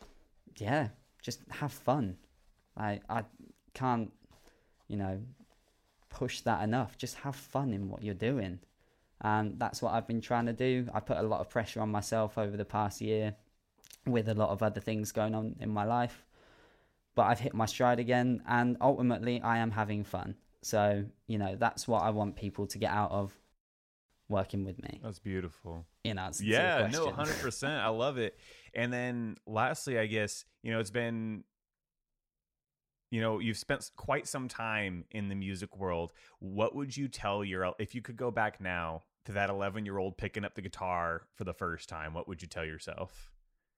have fun. I can't, you know, push that enough. Just have fun in what you're doing. And that's what I've been trying to do. I put a lot of pressure on myself over the past year with a lot of other things going on in my life. But I've hit my stride again, and ultimately I am having fun. So, you know, that's what I want people to get out of working with me. That's beautiful. In answer to yeah, your question. No, 100%. I love it. And then lastly, I guess, you know, it's been, you know, you've spent quite some time in the music world. What would you tell if you could go back now to that 11-year-old picking up the guitar for the first time, what would you tell yourself?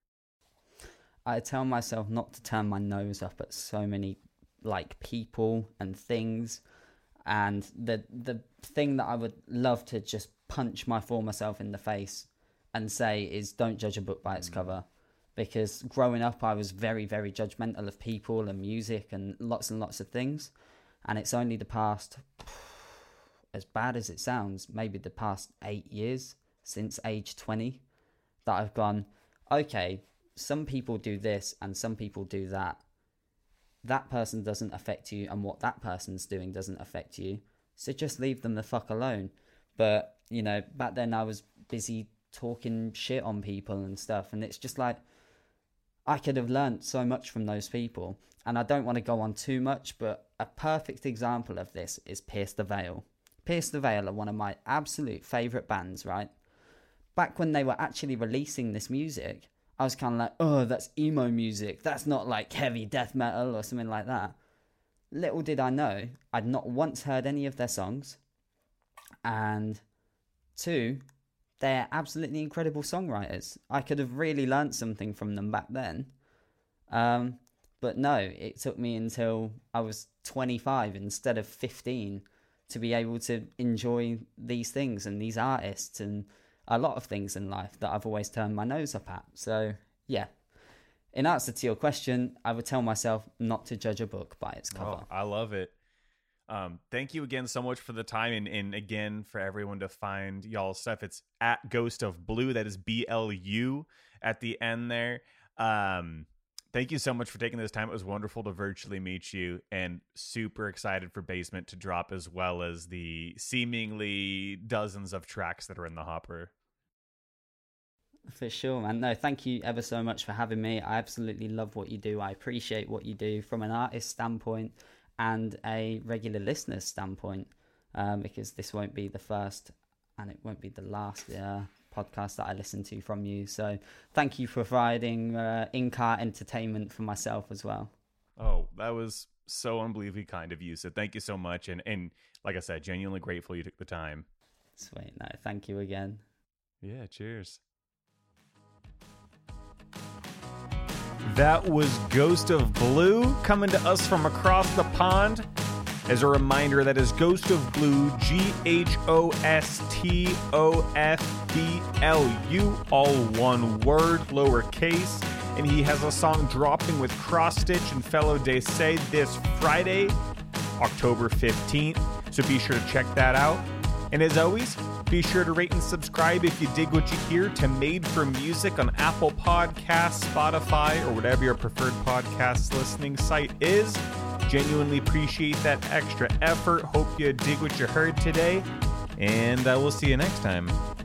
I tell myself not to turn my nose up at so many like people and things, and the thing that I would love to just punch my former self in the face and say is, don't judge a book by its cover. Because growing up I was very, very judgmental of people and music and lots of things, and it's only the past, as bad as it sounds, maybe the past 8 years since age 20 that I've gone, okay, some people do this and some people do that. That person doesn't affect you, and what that person's doing doesn't affect you. So just leave them the fuck alone. But, you know, back then I was busy talking shit on people and stuff, and it's just like, I could have learned so much from those people. And I don't want to go on too much, but a perfect example of this is Pierce the Veil. Pierce the Veil are one of my absolute favourite bands, right? Back when they were actually releasing this music, I was kind of like, oh, that's emo music. That's not like heavy death metal or something like that. Little did I know, I'd not once heard any of their songs. And 2, they're absolutely incredible songwriters. I could have really learnt something from them back then. But no, it took me until I was 25 instead of 15 to be able to enjoy these things and these artists and a lot of things in life that I've always turned my nose up at. So, yeah. In answer to your question, I would tell myself not to judge a book by its cover. Oh, I love it. Thank you again so much for the time, and again for everyone to find y'all's stuff. It's at Ghost of Blue. That is BLU at the end there. Thank you so much for taking this time. It was wonderful to virtually meet you, and super excited for Basement to drop, as well as the seemingly dozens of tracks that are in the hopper. For sure, man. No, thank you ever so much for having me. I absolutely love what you do. I appreciate what you do from an artist standpoint and a regular listener standpoint, because this won't be the first and it won't be the last podcast that I listen to from you. So thank you for providing in-car entertainment for myself as well. Oh, that was so unbelievably kind of you. So thank you so much. And like I said, genuinely grateful you took the time. Sweet. No, thank you again. Yeah, cheers. That was Ghost of Blue coming to us from across the pond. As a reminder, that is Ghost of Blue, GHOSTOFBLU, all one word, lowercase. And he has a song dropping with Cross Stitch and Fellow Desay this Friday, October 15th. So be sure to check that out. And as always, be sure to rate and subscribe if you dig what you hear to Made for Music on Apple Podcasts, Spotify, or whatever your preferred podcast listening site is. Genuinely appreciate that extra effort. Hope you dig what you heard today, and I will see you next time.